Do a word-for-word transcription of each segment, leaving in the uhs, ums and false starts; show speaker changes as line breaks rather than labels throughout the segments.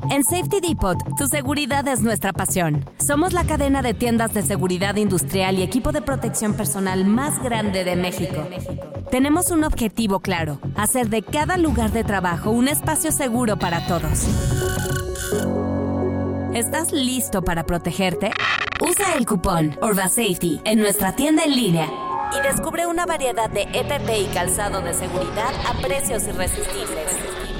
En Safety Depot, tu seguridad es nuestra pasión. Somos la cadena de tiendas de seguridad industrial y equipo de protección personal más grande de México. Tenemos un objetivo claro: hacer de cada lugar de trabajo un espacio seguro para todos. ¿Estás listo para protegerte? Usa el cupón ORVASAFETY en nuestra tienda en línea y descubre una variedad de E P P y calzado de seguridad a precios irresistibles.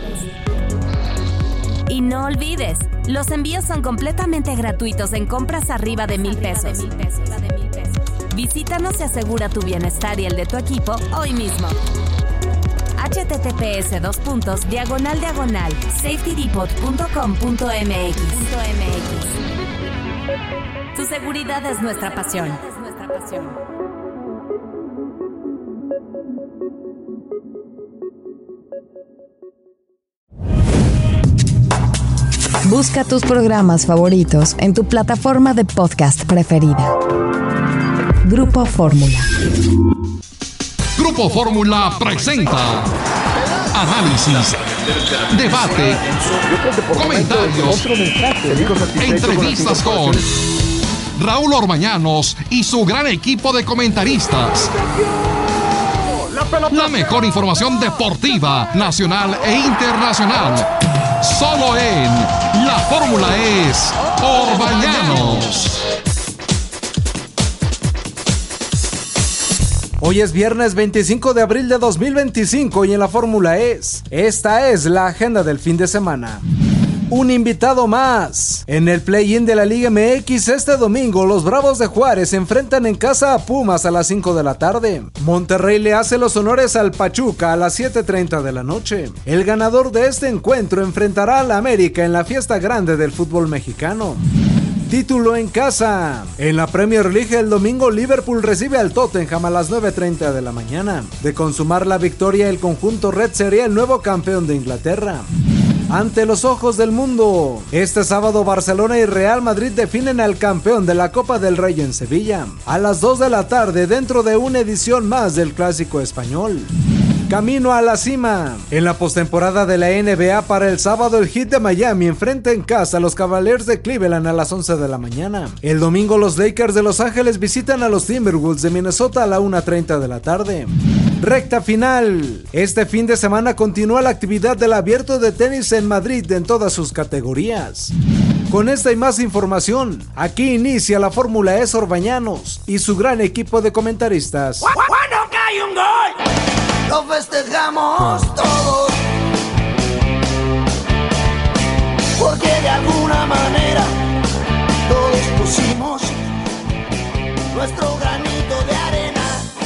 Y no olvides, los envíos son completamente gratuitos en compras arriba de mil pesos. Visítanos y asegura tu bienestar y el de tu equipo hoy mismo. H T T P S dos puntos diagonal diagonal safety depot punto com punto m x. Tu seguridad es nuestra pasión.
Busca tus programas favoritos en tu plataforma de podcast preferida. Grupo Fórmula.
Grupo Fórmula presenta análisis, debate, comentarios, entrevistas con Raúl Orbañanos y su gran equipo de comentaristas. La mejor información deportiva, nacional e internacional. Solo en La Fórmula es Orbañanos.
Hoy es viernes veinticinco de abril de dos mil veinticinco y en La Fórmula es, esta es la agenda del fin de semana. Un invitado más. En el play-in de la Liga M X este domingo, los Bravos de Juárez se enfrentan en casa a Pumas a las cinco de la tarde. Monterrey le hace los honores al Pachuca a las siete treinta de la noche. El ganador de este encuentro enfrentará al América en la fiesta grande del fútbol mexicano. Título en casa. En la Premier League el domingo Liverpool recibe al Tottenham a las nueve treinta de la mañana. De consumar la victoria, el conjunto red sería el nuevo campeón de Inglaterra. Ante los ojos del mundo, este sábado Barcelona y Real Madrid definen al campeón de la Copa del Rey en Sevilla, a las dos de la tarde dentro de una edición más del Clásico Español. Camino a la cima. En la postemporada de la N B A para el sábado, el Heat de Miami enfrenta en casa a los Cavaliers de Cleveland a las once de la mañana. El domingo los Lakers de Los Ángeles visitan a los Timberwolves de Minnesota a la una treinta de la tarde. Recta final. Este fin de semana continúa la actividad del Abierto de Tenis en Madrid en todas sus categorías. Con esta y más información, aquí inicia la Fórmula E Orbañanos y su gran equipo de comentaristas.
¡Cuando cae un gol! ¡Lo festejamos todos! Porque de alguna manera todos pusimos nuestro granito de arena.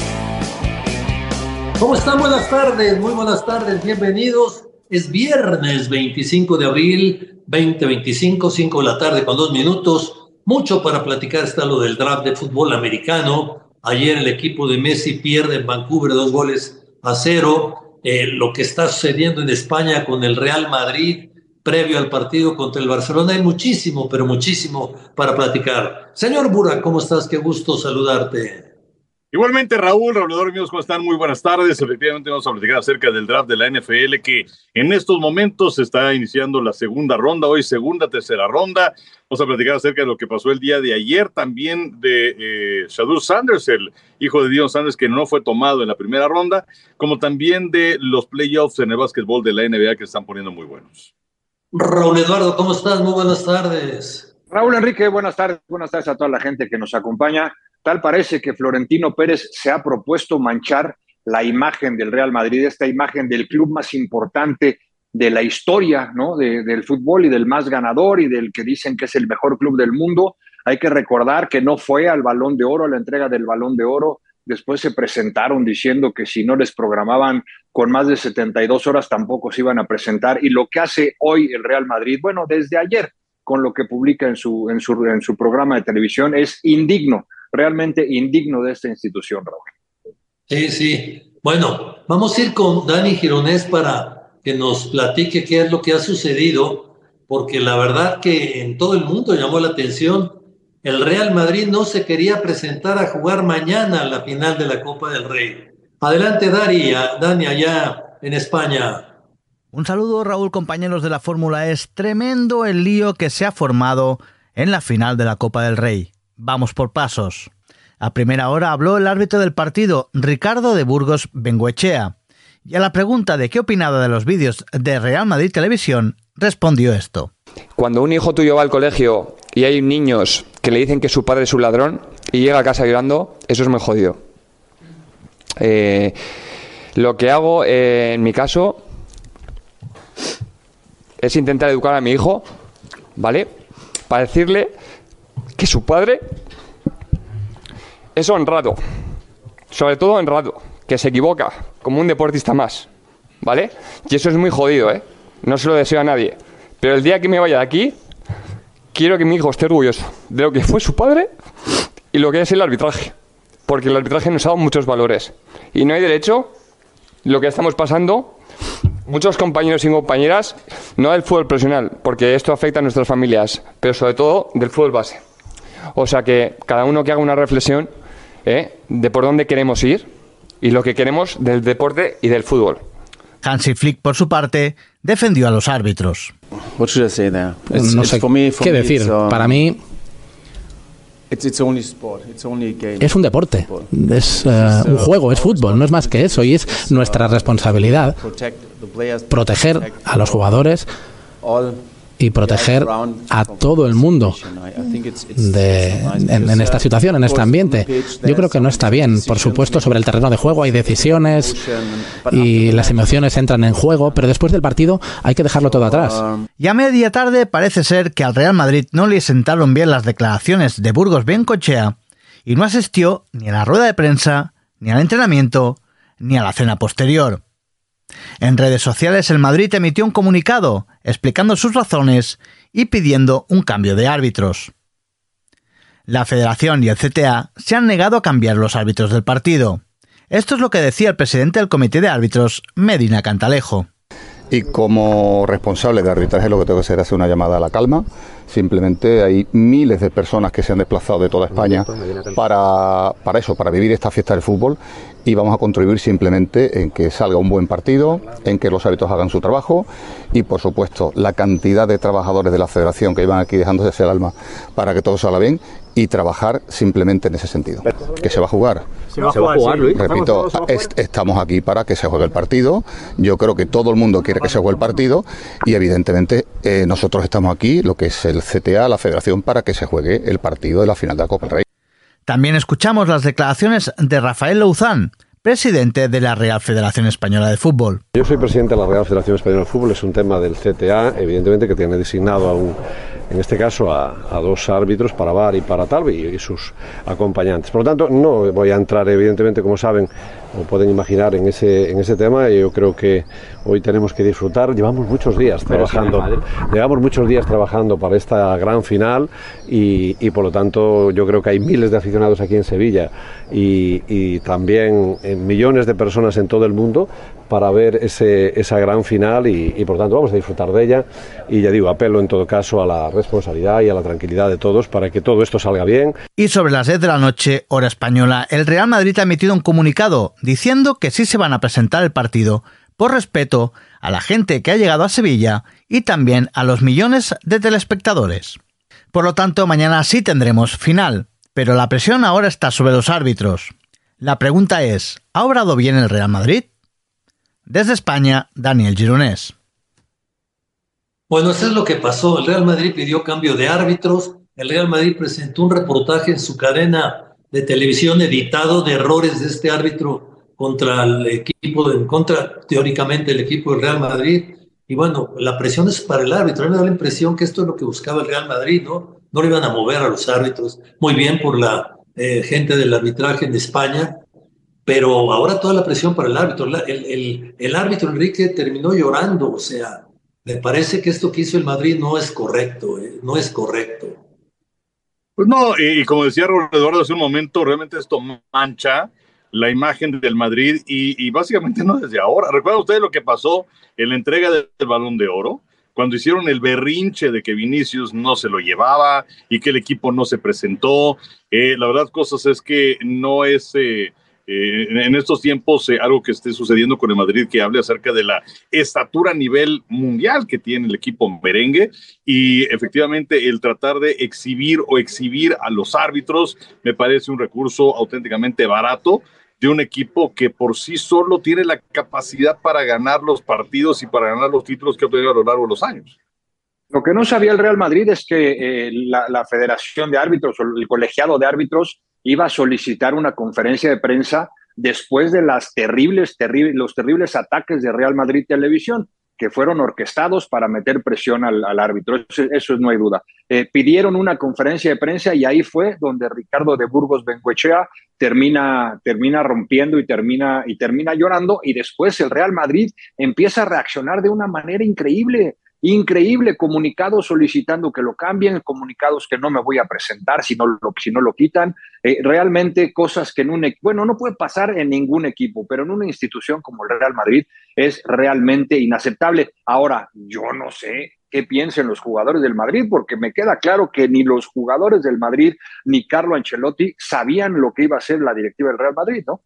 ¿Cómo están? Buenas tardes, muy buenas tardes, bienvenidos. Es viernes veinticinco de abril, veinte veinticinco, cinco de la tarde con dos minutos. Mucho para platicar está lo del draft de fútbol americano. Ayer el equipo de Messi pierde en Vancouver dos goles a cero. Eh, lo que está sucediendo en España con el Real Madrid previo al partido contra el Barcelona. Hay muchísimo, pero muchísimo para platicar. Señor Burak, ¿cómo estás? Qué gusto saludarte.
Igualmente, Raúl, Raúl, amigos, ¿cómo están? Muy buenas tardes. Efectivamente, vamos a platicar acerca del draft de la N F L, que en estos momentos se está iniciando la segunda ronda, hoy segunda, tercera ronda. Vamos a platicar acerca de lo que pasó el día de ayer, también de eh, Shedeur Sanders, el hijo de Deion Sanders, que no fue tomado en la primera ronda, como también de los playoffs en el básquetbol de la N B A que se están poniendo muy buenos.
Raúl Eduardo, ¿cómo estás? Muy buenas tardes.
Raúl Enrique, buenas tardes. Buenas tardes a toda la gente que nos acompaña. Tal parece que Florentino Pérez se ha propuesto manchar la imagen del Real Madrid, esta imagen del club más importante de la historia, ¿no? De, del fútbol y del más ganador y del que dicen que es el mejor club del mundo. Hay que recordar que no fue al Balón de Oro, a la entrega del Balón de Oro. Después se presentaron diciendo que si no les programaban con más de setenta y dos horas tampoco se iban a presentar. Y lo que hace hoy el Real Madrid, bueno, desde ayer, con lo que publica en su, en su, en su programa de televisión, es indigno. Realmente indigno de esta institución, Raúl.
Sí, sí. Bueno, vamos a ir con Dani Gironés para que nos platique qué es lo que ha sucedido, porque la verdad que en todo el mundo llamó la atención. El Real Madrid no se quería presentar a jugar mañana la final de la Copa del Rey. Adelante, Dari, Dani, allá en España.
Un saludo, Raúl, compañeros de la Fórmula E. Es tremendo el lío que se ha formado en la final de la Copa del Rey. Vamos por pasos. A primera hora habló el árbitro del partido, Ricardo de Burgos Bengoechea, y a la pregunta de qué opinaba de los vídeos de Real Madrid Televisión, respondió esto.
Cuando un hijo tuyo va al colegio y hay niños que le dicen que su padre es un ladrón y llega a casa llorando, eso es muy jodido. Eh, lo que hago eh, en mi caso es intentar educar a mi hijo, ¿vale? Para decirle que su padre es honrado, sobre todo honrado, que se equivoca, como un deportista más, ¿vale? Y eso es muy jodido, ¿eh? No se lo deseo a nadie. Pero el día que me vaya de aquí, quiero que mi hijo esté orgulloso de lo que fue su padre y lo que es el arbitraje. Porque el arbitraje nos ha dado muchos valores. Y no hay derecho, lo que estamos pasando, muchos compañeros y compañeras, no del fútbol profesional, porque esto afecta a nuestras familias, pero sobre todo del fútbol base. O sea que cada uno que haga una reflexión ¿eh? de por dónde queremos ir y lo que queremos del deporte y del fútbol.
Hansi Flick, por su parte, defendió a los árbitros.
No sé qué decir. Para mí es un deporte, es uh, un juego, es fútbol, no es más que eso, y es nuestra responsabilidad proteger a los jugadores y proteger a todo el mundo de, en, en esta situación, en este ambiente. Yo creo que no está bien. Por supuesto, sobre el terreno de juego hay decisiones y las emociones entran en juego, pero después del partido hay que dejarlo todo atrás.
Y a media tarde parece ser que al Real Madrid no le sentaron bien las declaraciones de Burgos Bengoechea y no asistió ni a la rueda de prensa, ni al entrenamiento, ni a la cena posterior. En redes sociales el Madrid emitió un comunicado explicando sus razones y pidiendo un cambio de árbitros. La Federación y el C T A se han negado a cambiar los árbitros del partido. Esto es lo que decía el presidente del Comité de Árbitros, Medina Cantalejo.
Y como responsable de arbitraje lo que tengo que hacer es hacer una llamada a la calma. Simplemente hay miles de personas que se han desplazado de toda España para, para eso, para vivir esta fiesta del fútbol, y vamos a contribuir simplemente en que salga un buen partido, en que los árbitros hagan su trabajo y, por supuesto, la cantidad de trabajadores de la Federación que iban aquí dejándose el alma para que todo salga bien, y trabajar simplemente en ese sentido. Que se va a jugar.
Se va a jugar, sí. Luis.
Repito, est estamos aquí para que se juegue el partido. Yo creo que todo el mundo quiere que se juegue el partido y evidentemente eh, nosotros estamos aquí, lo que es el C T A, la Federación, para que se juegue el partido de la final de la Copa del Rey.
También escuchamos las declaraciones de Rafael Louzán, presidente de la Real Federación Española de Fútbol.
Yo soy presidente de la Real Federación Española de Fútbol, es un tema del C T A, evidentemente, que tiene designado a un, en este caso a, a dos árbitros, para V A R y para tal, y, y sus acompañantes. Por lo tanto, no voy a entrar, evidentemente, como saben, o pueden imaginar, en ese, en ese tema. Yo creo que hoy tenemos que disfrutar. Llevamos muchos días trabajando, llevamos muchos días trabajando para esta gran final y, y por lo tanto yo creo que hay miles de aficionados aquí en Sevilla y, y también millones de personas en todo el mundo para ver ese, esa gran final y, y por tanto vamos a disfrutar de ella. Y ya digo, apelo en todo caso a la responsabilidad y a la tranquilidad de todos para que todo esto salga bien.
Y sobre las diez de la noche, hora española, el Real Madrid ha emitido un comunicado diciendo que sí se van a presentar el partido por respeto a la gente que ha llegado a Sevilla y también a los millones de telespectadores. Por lo tanto, mañana sí tendremos final, pero la presión ahora está sobre los árbitros. La pregunta es, ¿ha obrado bien el Real Madrid? Desde España, Daniel Gironés.
Bueno, eso es lo que pasó. El Real Madrid pidió cambio de árbitros. El Real Madrid presentó un reportaje en su cadena de televisión editado de errores de este árbitro contra el equipo, de, contra teóricamente el equipo del Real Madrid. Y bueno, la presión es para el árbitro. A mí me da la impresión que esto es lo que buscaba el Real Madrid, ¿no? No le iban a mover a los árbitros. Muy bien por la eh, gente del arbitraje en España, pero ahora toda la presión para el árbitro. El, el, el árbitro Enrique terminó llorando, o sea, me parece que esto que hizo el Madrid no es correcto, eh, no es correcto.
Pues no, y, y como decía Eduardo hace un momento, realmente esto mancha la imagen del Madrid y, y básicamente no desde ahora. ¿Recuerdan ustedes lo que pasó en la entrega del Balón de Oro? Cuando hicieron el berrinche de que Vinicius no se lo llevaba y que el equipo no se presentó. Eh, la verdad, cosas es que no es... Eh, eh, en estos tiempos eh, algo que esté sucediendo con el Madrid, que hable acerca de la estatura a nivel mundial que tiene el equipo merengue, y efectivamente el tratar de exhibir o exhibir a los árbitros me parece un recurso auténticamente barato de un equipo que por sí solo tiene la capacidad para ganar los partidos y para ganar los títulos que ha obtenido a lo largo de los años.
Lo que no sabía el Real Madrid es que eh, la, la Federación de Árbitros o el colegiado de árbitros iba a solicitar una conferencia de prensa después de las terribles, terribles, los terribles ataques de Real Madrid Televisión, que fueron orquestados para meter presión al, al árbitro. Eso, eso no hay duda. Eh, pidieron una conferencia de prensa y ahí fue donde Ricardo de Burgos Bengoechea termina, termina rompiendo y termina, y termina llorando, y después el Real Madrid empieza a reaccionar de una manera increíble. Increíble, comunicados solicitando que lo cambien, comunicados que no me voy a presentar si no lo, si no lo quitan. Eh, realmente cosas que en un, bueno, no puede pasar en ningún equipo, pero en una institución como el Real Madrid es realmente inaceptable. Ahora, yo no sé qué piensen los jugadores del Madrid, porque me queda claro que ni los jugadores del Madrid ni Carlo Ancelotti sabían lo que iba a ser la directiva del Real Madrid, ¿no?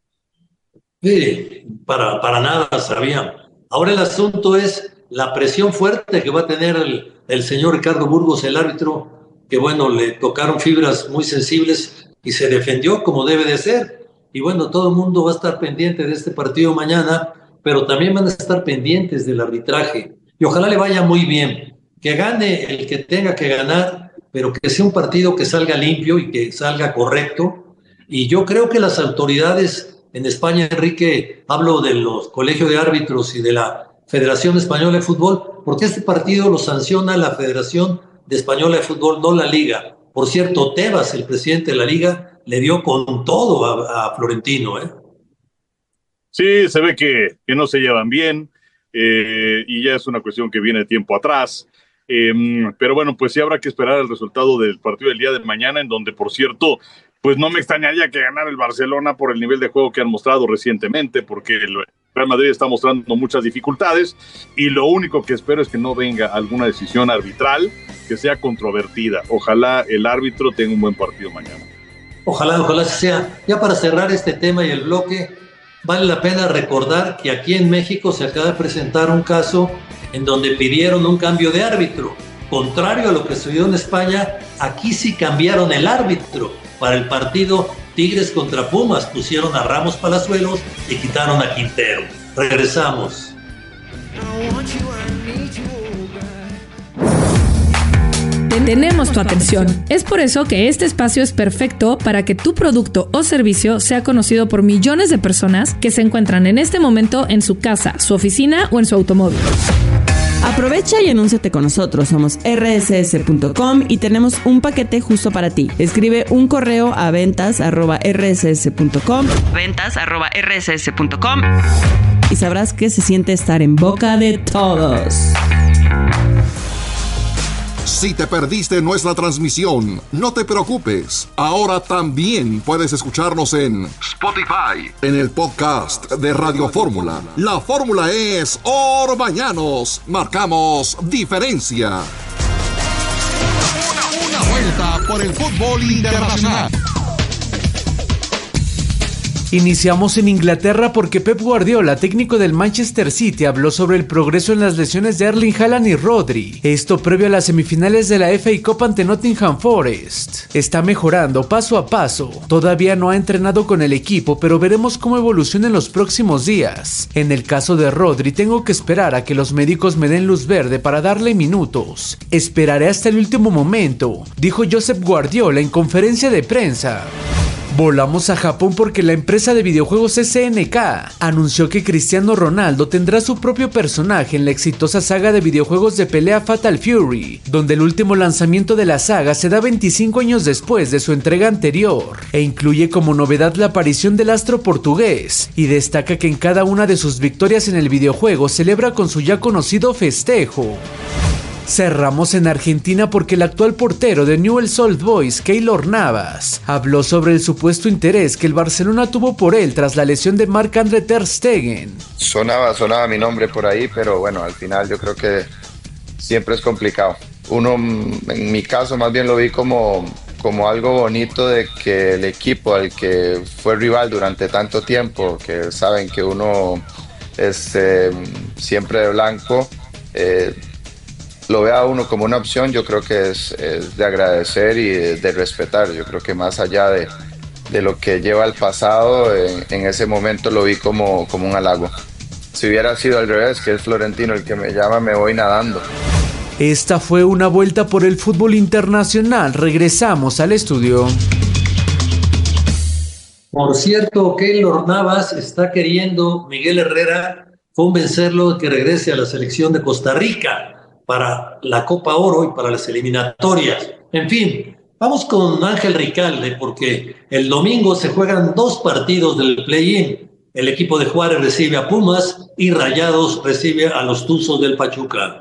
Sí, para, para nada sabían. Ahora el asunto es la presión fuerte que va a tener el, el señor Ricardo Burgos, el árbitro, que bueno, le tocaron fibras muy sensibles y se defendió como debe de ser. Y bueno, todo el mundo va a estar pendiente de este partido mañana, pero también van a estar pendientes del arbitraje. Y ojalá le vaya muy bien, que gane el que tenga que ganar, pero que sea un partido que salga limpio y que salga correcto. Y yo creo que las autoridades en España, Enrique, hablo de los colegios de árbitros y de la Federación Española de Fútbol, porque este partido lo sanciona la Federación de Española de Fútbol, no la Liga. Por cierto, Tebas, el presidente de la Liga, le dio con todo a, a Florentino, ¿eh?
Sí, se ve que, que no se llevan bien, eh, y ya es una cuestión que viene de tiempo atrás. Eh, pero bueno, pues sí habrá que esperar el resultado del partido del día de mañana, en donde, por cierto, pues no me extrañaría que ganara el Barcelona por el nivel de juego que han mostrado recientemente, porque el Real Madrid está mostrando muchas dificultades, y lo único que espero es que no venga alguna decisión arbitral que sea controvertida. Ojalá el árbitro tenga un buen partido mañana.
Ojalá, ojalá sea. Ya para cerrar este tema y el bloque, vale la pena recordar que aquí en México se acaba de presentar un caso en donde pidieron un cambio de árbitro. Contrario a lo que sucedió en España, aquí sí cambiaron el árbitro. Para el partido Tigres contra Pumas pusieron a Ramos Palazuelos y quitaron a Quintero. Regresamos.
Tenemos tu atención. Es por eso que este espacio es perfecto para que tu producto o servicio sea conocido por millones de personas que se encuentran en este momento en su casa, su oficina o en su automóvil.
Aprovecha y anúnciate con nosotros. Somos erre ese ese punto com y tenemos un paquete justo para ti. Escribe un correo a ventas arroba erre ese ese punto com ventas arroba erre ese ese punto com y sabrás qué se siente estar en boca de todos.
Si te perdiste nuestra transmisión, no te preocupes. Ahora también puedes escucharnos en Spotify, en el podcast de Radio Fórmula. La fórmula es Orbañanos. Marcamos diferencia. Una, una vuelta por el fútbol internacional.
Iniciamos en Inglaterra porque Pep Guardiola, técnico del Manchester City, habló sobre el progreso en las lesiones de Erling Haaland y Rodri. Esto previo a las semifinales de la F A Cup ante Nottingham Forest. Está mejorando paso a paso. Todavía no ha entrenado con el equipo, pero veremos cómo evoluciona en los próximos días. En el caso de Rodri, tengo que esperar a que los médicos me den luz verde para darle minutos. Esperaré hasta el último momento, dijo Josep Guardiola en conferencia de prensa. Volamos a Japón porque la empresa de videojuegos ese ene ka anunció que Cristiano Ronaldo tendrá su propio personaje en la exitosa saga de videojuegos de pelea Fatal Fury, donde el último lanzamiento de la saga se da veinticinco años después de su entrega anterior, e incluye como novedad la aparición del astro portugués, y destaca que en cada una de sus victorias en el videojuego celebra con su ya conocido festejo. Cerramos en Argentina porque el actual portero de Newell's Old Boys, Keylor Navas, habló sobre el supuesto interés que el Barcelona tuvo por él tras la lesión de Marc-André ter Stegen.
Sonaba, sonaba mi nombre por ahí, pero bueno, al final yo creo que siempre es complicado. Uno, en mi caso, más bien lo vi como como algo bonito de que el equipo al que fue rival durante tanto tiempo, que saben que uno es eh, siempre de blanco, eh, lo vea uno como una opción. Yo creo que es, es de agradecer y de, de respetar. Yo creo que más allá de, de lo que lleva el pasado, en, en ese momento lo vi como, como un halago. Si hubiera sido al revés, que es Florentino el que me llama, me voy nadando.
Esta fue una vuelta por el fútbol internacional. Regresamos al estudio.
Por cierto, Keylor Navas está queriendo Miguel Herrera convencerlo de que regrese a la selección de Costa Rica para la Copa Oro y para las eliminatorias. En fin, vamos con Ángel Ricalde, porque el domingo se juegan dos partidos del play-in. El equipo de Juárez recibe a Pumas y Rayados recibe a los Tuzos del Pachuca.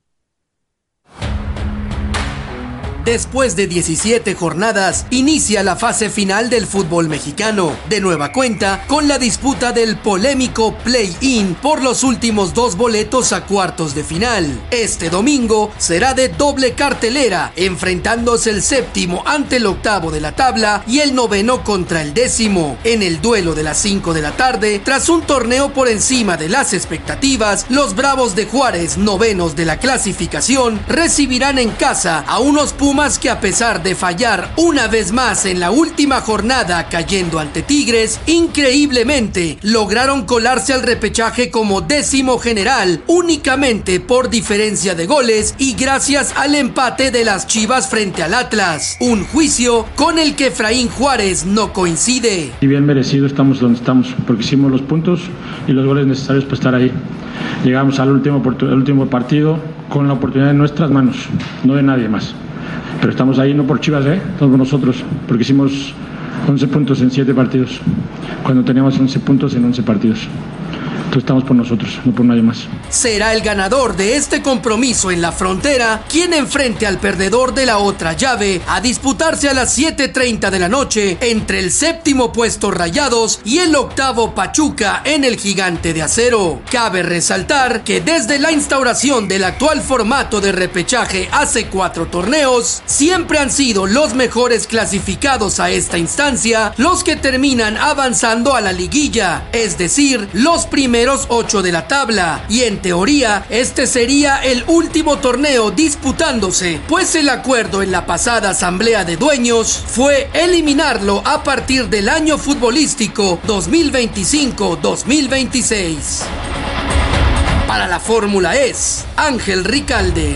Después de diecisiete jornadas, inicia la fase final del fútbol mexicano, de nueva cuenta con la disputa del polémico play-in por los últimos dos boletos a cuartos de final. Este domingo será de doble cartelera, enfrentándose el séptimo ante el octavo de la tabla y el noveno contra el décimo. En el duelo de las cinco de la tarde, tras un torneo por encima de las expectativas, los Bravos de Juárez, novenos de la clasificación, recibirán en casa a unos Pumas Pumas que, a pesar de fallar una vez más en la última jornada cayendo ante Tigres, increíblemente lograron colarse al repechaje como décimo general únicamente por diferencia de goles y gracias al empate de las Chivas frente al Atlas, un juicio con el que Efraín Juárez no coincide.
Y bien merecido estamos donde estamos, porque hicimos los puntos y los goles necesarios para estar ahí. Llegamos al último, al último partido con la oportunidad en nuestras manos, no de nadie más. Pero estamos ahí no por Chivas, ¿eh? Estamos nosotros, porque hicimos once puntos en siete partidos, cuando teníamos once puntos en once partidos. Entonces estamos por nosotros, no por nadie más.
Será el ganador de este compromiso en la frontera quien enfrente al perdedor de la otra llave a disputarse a las siete treinta de la noche entre el séptimo puesto Rayados y el octavo Pachuca en el Gigante de Acero. Cabe resaltar que desde la instauración del actual formato de repechaje hace cuatro torneos, siempre han sido los mejores clasificados a esta instancia los que terminan avanzando a la liguilla, es decir, los primeros ocho de la tabla, y en teoría este sería el último torneo disputándose, pues el acuerdo en la pasada asamblea de dueños fue eliminarlo a partir del año futbolístico dos mil veinticinco dos mil veintiséis. Para la Fórmula E S, Ángel Ricalde.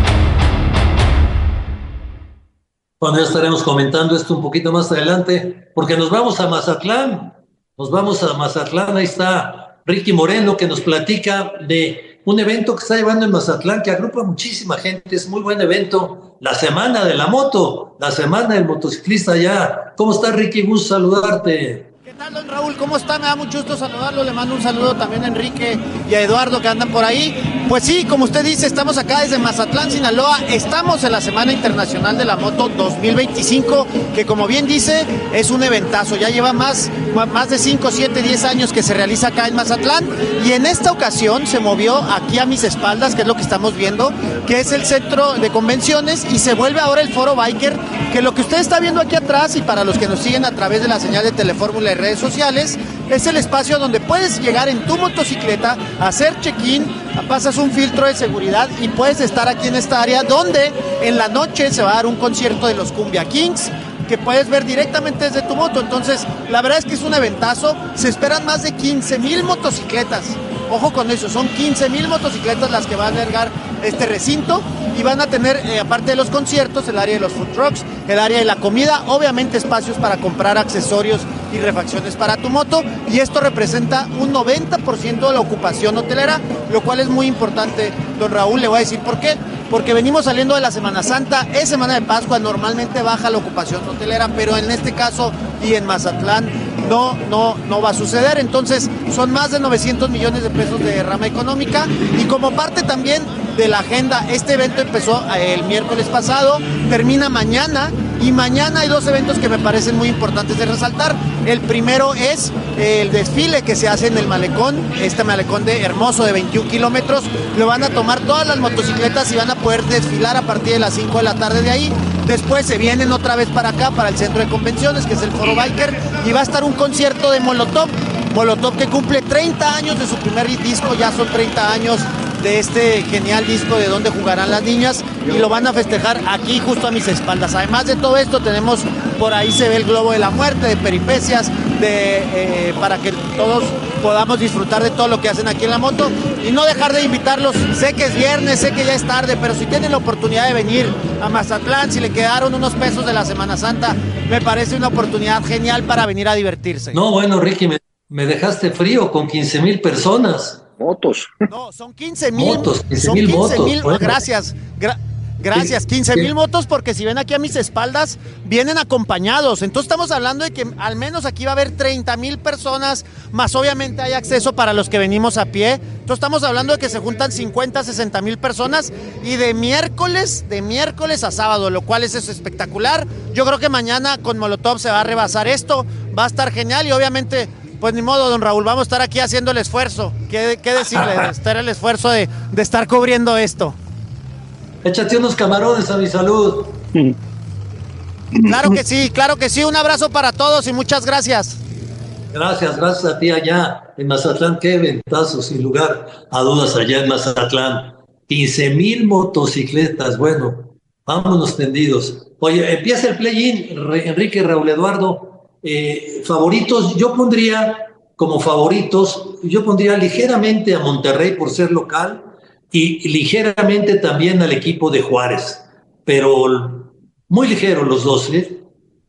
Bueno, ya estaremos comentando esto un poquito más adelante, porque nos vamos a Mazatlán, nos vamos a Mazatlán, ahí está Ricky Moreno, que nos platica de un evento que está llevando en Mazatlán, que agrupa muchísima gente, es muy buen evento, la Semana de la Moto, la Semana del Motociclista ya. ¿Cómo estás, Ricky? Gusto saludarte.
¿Qué tal, don Raúl? ¿Cómo está? Me da mucho gusto saludarlo, le mando un saludo también a Enrique y a Eduardo que andan por ahí. Pues sí, como usted dice, estamos acá desde Mazatlán, Sinaloa, estamos en la Semana Internacional de la Moto dos mil veinticinco, que como bien dice, es un eventazo, ya lleva más, más de cinco, siete, diez años que se realiza acá en Mazatlán, y en esta ocasión se movió aquí a mis espaldas, que es lo que estamos viendo, que es el centro de convenciones, y se vuelve ahora el Foro Biker, que lo que usted está viendo aquí atrás, y para los que nos siguen a través de la señal de Telefórmula y redes sociales, es el espacio donde puedes llegar en tu motocicleta, hacer check-in, pasas un filtro de seguridad y puedes estar aquí en esta área donde en la noche se va a dar un concierto de los Cumbia Kings que puedes ver directamente desde tu moto. Entonces, la verdad es que es un eventazo, se esperan más de quince mil motocicletas. Ojo con eso, son quince mil motocicletas las que van a albergar este recinto y van a tener, eh, aparte de los conciertos, el área de los food trucks, el área de la comida, obviamente espacios para comprar accesorios y refacciones para tu moto, y esto representa un noventa por ciento de la ocupación hotelera, lo cual es muy importante, don Raúl, le voy a decir por qué. Porque venimos saliendo de la Semana Santa, es Semana de Pascua, normalmente baja la ocupación hotelera, pero en este caso y en Mazatlán no, no, no va a suceder. Entonces son más de novecientos millones de pesos de derrama económica, y como parte también de la agenda, este evento empezó el miércoles pasado, termina mañana, y mañana hay dos eventos que me parecen muy importantes de resaltar. El primero es el desfile que se hace en el malecón, este malecón de hermoso de veintiún kilómetros, lo van a tomar todas las motocicletas y van a poder desfilar a partir de las cinco de la tarde de ahí. Después se vienen otra vez para acá, para el centro de convenciones, que es el Foro Biker, y va a estar un concierto de Molotov, Molotov que cumple treinta años de su primer disco, ya son treinta años de este genial disco de Donde Jugarán las Niñas, y lo van a festejar aquí justo a mis espaldas. Además de todo esto, tenemos por ahí se ve el globo de la muerte, de peripecias, de, eh, para que todos podamos disfrutar de todo lo que hacen aquí en la moto y no dejar de invitarlos. Sé que es viernes, sé que ya es tarde, pero si tienen la oportunidad de venir a Mazatlán, si le quedaron unos pesos de la Semana Santa, me parece una oportunidad genial para venir a divertirse.
No, bueno, Ricky, me, me dejaste frío con quince mil personas.
Motos.
No, son quince mil.
Motos, quince
son
mil
quince
motos.
mil,
Bueno.
Gracias. Gra- gracias, quince mil motos, porque si ven aquí a mis espaldas, vienen acompañados. Entonces estamos hablando de que al menos aquí va a haber treinta mil personas, más obviamente hay acceso para los que venimos a pie. Entonces estamos hablando de que se juntan cincuenta, sesenta mil personas y de miércoles, de miércoles a sábado, lo cual es, es espectacular. Yo creo que mañana con Molotov se va a rebasar esto, va a estar genial y obviamente... Pues ni modo, don Raúl, vamos a estar aquí haciendo el esfuerzo. ¿Qué, qué decirle? De estar el esfuerzo de, de estar cubriendo esto.
Échate unos camarones a mi salud.
Claro que sí, claro que sí. Un abrazo para todos y muchas gracias.
Gracias, gracias a ti allá en Mazatlán. Qué ventazo, sin lugar a dudas, allá en Mazatlán. quince mil motocicletas. Bueno, vámonos tendidos. Oye, empieza el play-in, Re- Enrique, Raúl Eduardo. Eh, favoritos, yo pondría como favoritos, yo pondría ligeramente a Monterrey por ser local y ligeramente también al equipo de Juárez, pero muy ligero los dos, ¿eh?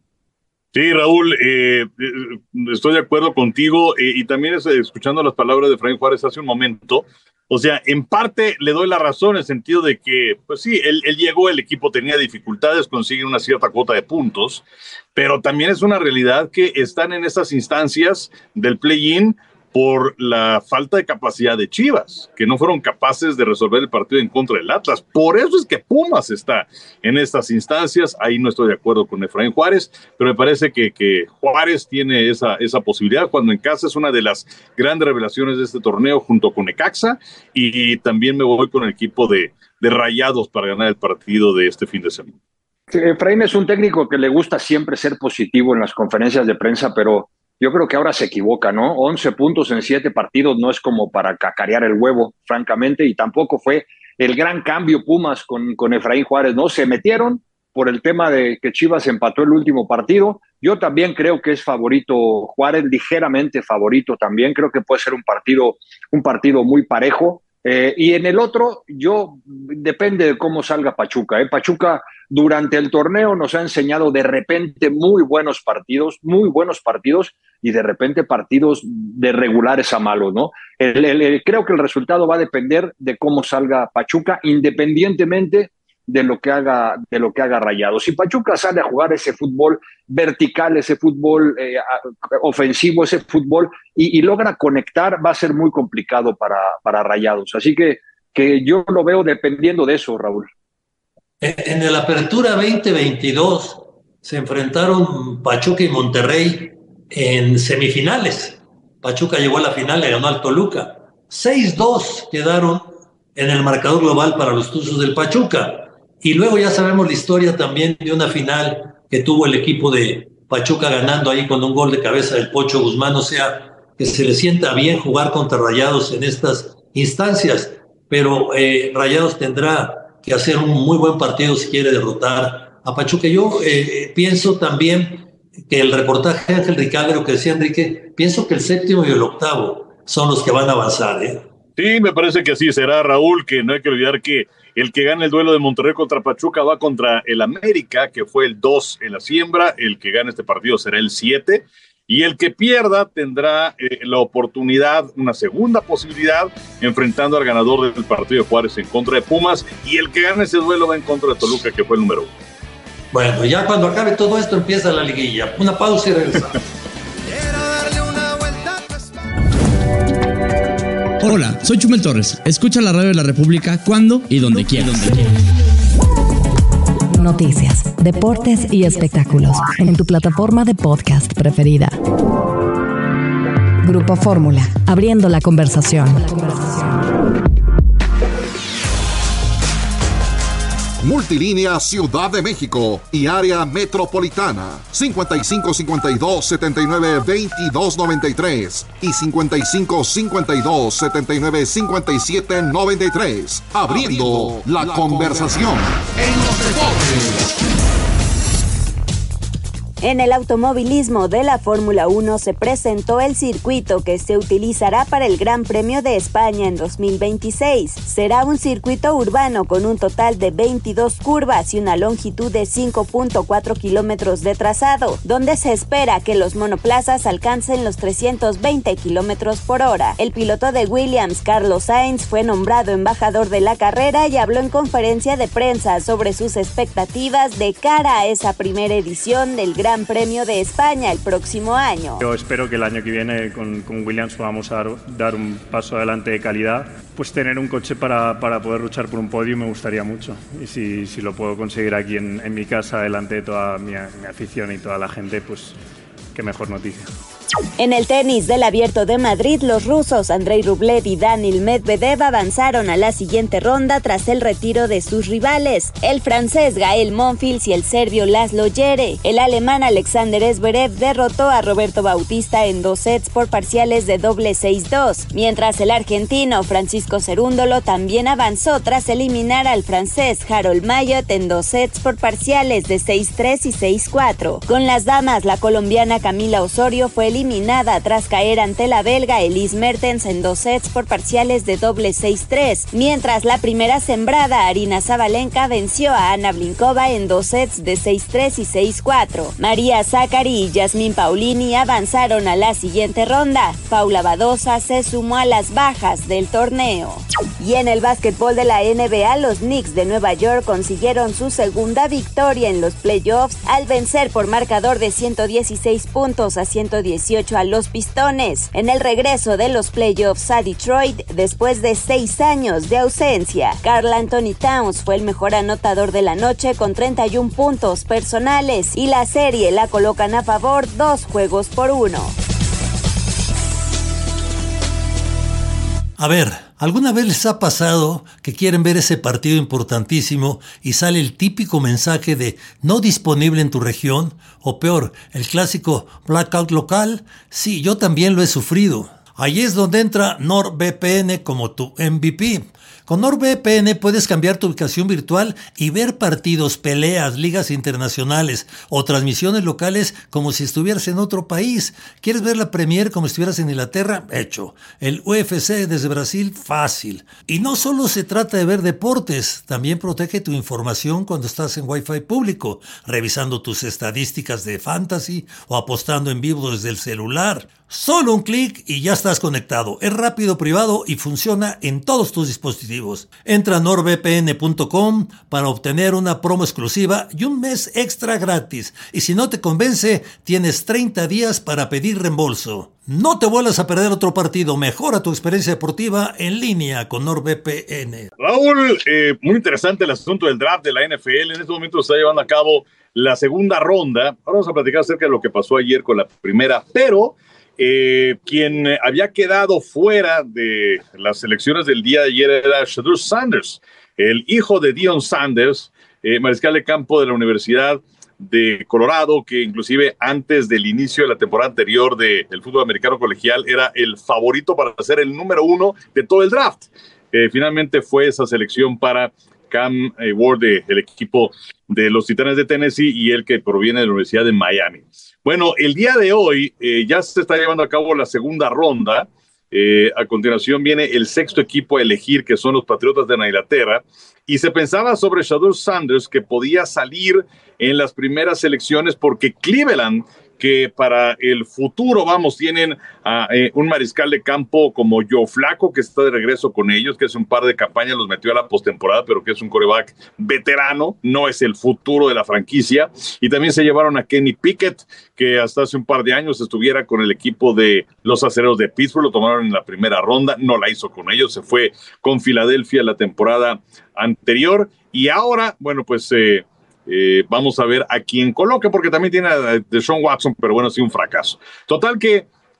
Sí, Raúl, eh, eh, estoy de acuerdo contigo eh, y también es, eh, escuchando las palabras de Efraín Juárez hace un momento, o sea, en parte le doy la razón en el sentido de que, pues sí, él, él llegó, el equipo tenía dificultades, consigue una cierta cuota de puntos, pero también es una realidad que están en estas instancias del play-in por la falta de capacidad de Chivas, que no fueron capaces de resolver el partido en contra del Atlas. Por eso es que Pumas está en estas instancias. Ahí no estoy de acuerdo con Efraín Juárez, pero me parece que, que Juárez tiene esa, esa posibilidad cuando en casa es una de las grandes revelaciones de este torneo junto con Necaxa, y, y también me voy con el equipo de, de Rayados para ganar el partido de este fin de semana.
Efraín es un técnico que le gusta siempre ser positivo en las conferencias de prensa, pero yo creo que ahora se equivoca, ¿no? once puntos en siete partidos no es como para cacarear el huevo, francamente, y tampoco fue el gran cambio Pumas con, con Efraín Juárez, ¿no? Se metieron por el tema de que Chivas empató el último partido. Yo también creo que es favorito Juárez, ligeramente favorito también. Creo que puede ser un partido, un partido muy parejo. Eh, y en el otro, yo, depende de cómo salga Pachuca, ¿eh? Pachuca durante el torneo nos ha enseñado de repente muy buenos partidos, muy buenos partidos, y de repente partidos de regulares a malos, ¿no? El, el, el, creo que el resultado va a depender de cómo salga Pachuca, independientemente de lo que haga, de lo que haga Rayados. Si Pachuca sale a jugar ese fútbol vertical, ese fútbol eh, ofensivo, ese fútbol, y, y logra conectar, va a ser muy complicado para, para Rayados. Así que, que yo lo veo dependiendo de eso, Raúl.
En el Apertura veinte veintidós se enfrentaron Pachuca y Monterrey en semifinales. Pachuca llegó a la final, le ganó al Toluca. seis dos quedaron en el marcador global para los Tuzos del Pachuca. Y luego ya sabemos la historia también de una final que tuvo el equipo de Pachuca ganando ahí con un gol de cabeza del Pocho Guzmán. O sea, que se le sienta bien jugar contra Rayados en estas instancias. Pero eh, Rayados tendrá que hacer un muy buen partido si quiere derrotar a Pachuca. Yo eh, pienso también que el reportaje de Ángel Ricalde, lo que decía Enrique, pienso que el séptimo y el octavo son los que van a avanzar, ¿eh?
Sí, me parece que así será, Raúl, que no hay que olvidar que el que gane el duelo de Monterrey contra Pachuca va contra el América, que fue el dos en la siembra. El que gane este partido será el siete. Y el que pierda tendrá eh, la oportunidad, una segunda posibilidad, enfrentando al ganador del partido de Juárez en contra de Pumas. Y el que gane ese duelo va en contra de Toluca, que fue el número uno.
Bueno, ya cuando acabe todo esto empieza la liguilla. Una pausa y regresamos.
Hola, soy Chumel Torres. Escucha la radio de la República cuando y donde quieras.
Noticias, deportes y espectáculos en tu plataforma de podcast preferida. Grupo Fórmula, abriendo la conversación.
Multilínea Ciudad de México y área metropolitana cincuenta y cinco cincuenta y dos setenta y nueve veintidós noventa y tres y cincuenta y cinco cincuenta y dos setenta y nueve cincuenta y siete noventa y tres. Abriendo la conversación en los deportes.
En el automovilismo de la Fórmula uno se presentó el circuito que se utilizará para el Gran Premio de España en dos mil veintiséis. Será un circuito urbano con un total de veintidós curvas y una longitud de cinco punto cuatro kilómetros de trazado, donde se espera que los monoplazas alcancen los trescientos veinte kilómetros por hora. El piloto de Williams, Carlos Sainz, fue nombrado embajador de la carrera y habló en conferencia de prensa sobre sus expectativas de cara a esa primera edición del Gran Gran Premio de España el próximo año.
Yo espero que el año que viene con, con Williams podamos dar, dar un paso adelante de calidad. Pues tener un coche para, para poder luchar por un podio me gustaría mucho. Y si, si lo puedo conseguir aquí en, en mi casa, delante de toda mi, mi afición y toda la gente, pues qué mejor noticia.
En el tenis del Abierto de Madrid, los rusos Andrei Rublev y Daniil Medvedev avanzaron a la siguiente ronda tras el retiro de sus rivales, el francés Gael Monfils y el serbio Laszlo Djere. El alemán Alexander Zverev derrotó a Roberto Bautista en dos sets por parciales de doble seis dos, mientras el argentino Francisco Cerúndolo también avanzó tras eliminar al francés Harold Mayot en dos sets por parciales de seis tres y seis cuatro. Con las damas, la colombiana Camila Osorio fue eliminada eliminada tras caer ante la belga Elise Mertens en dos sets por parciales de doble seis tres, mientras la primera sembrada Arina Sabalenka venció a Ana Blinkova en dos sets de seis tres y seis cuatro. María Sakkari y Yasmin Paolini avanzaron a la siguiente ronda. Paula Badosa se sumó a las bajas del torneo. Y en el básquetbol de la N B A, los Knicks de Nueva York consiguieron su segunda victoria en los playoffs al vencer por marcador de ciento dieciséis puntos a ciento dieciocho a los Pistones, en el regreso de los playoffs a Detroit después de seis años de ausencia. Karl Anthony Towns fue el mejor anotador de la noche con treinta y un puntos personales y la serie la colocan a favor dos juegos por uno.
A ver, ¿alguna vez les ha pasado que quieren ver ese partido importantísimo y sale el típico mensaje de no disponible en tu región? O peor, el clásico blackout local. Sí, yo también lo he sufrido. Ahí es donde entra NordVPN como tu M V P. Con NordVPN puedes cambiar tu ubicación virtual y ver partidos, peleas, ligas internacionales o transmisiones locales como si estuvieras en otro país. ¿Quieres ver la Premier como si estuvieras en Inglaterra? Hecho. El U F C desde Brasil, fácil. Y no solo se trata de ver deportes, también protege tu información cuando estás en Wi-Fi público, revisando tus estadísticas de fantasy o apostando en vivo desde el celular. Solo un clic y ya estás conectado. Es rápido, privado y funciona en todos tus dispositivos. Entra a nord v p n punto com para obtener una promo exclusiva y un mes extra gratis. Y si no te convence, tienes treinta días para pedir reembolso. No te vuelvas a perder otro partido. Mejora tu experiencia deportiva en línea con NordVPN.
Raúl, eh, muy interesante el asunto del draft de la N F L. En este momento se está llevando a cabo la segunda ronda. Ahora vamos a platicar acerca de lo que pasó ayer con la primera, pero... Eh, quien había quedado fuera de las elecciones del día de ayer era Shedeur Sanders, el hijo de Deion Sanders, eh, mariscal de campo de la Universidad de Colorado, que inclusive antes del inicio de la temporada anterior de, del fútbol americano colegial era el favorito para ser el número uno de todo el draft. Eh, finalmente fue esa selección para Cam eh, Ward, de, el equipo de los Titanes de Tennessee, y el que proviene de la Universidad de Miami. Bueno, el día de hoy eh, ya se está llevando a cabo la segunda ronda. Eh, a continuación viene el sexto equipo a elegir, que son los Patriotas de Inglaterra. Y se pensaba sobre Shedeur Sanders que podía salir en las primeras elecciones porque Cleveland, que para el futuro, vamos, tienen a eh, un mariscal de campo como Joe Flacco, que está de regreso con ellos, que hace un par de campañas los metió a la postemporada, pero que es un quarterback veterano, no es el futuro de la franquicia. Y también se llevaron a Kenny Pickett, que hasta hace un par de años estuviera con el equipo de los Acereros de Pittsburgh, lo tomaron en la primera ronda, no la hizo con ellos, se fue con Filadelfia la temporada anterior, y ahora, bueno, pues... Eh, Eh, vamos a ver a quién coloca, porque también tiene a Deshaun Watson, pero bueno, ha sido un fracaso. Total que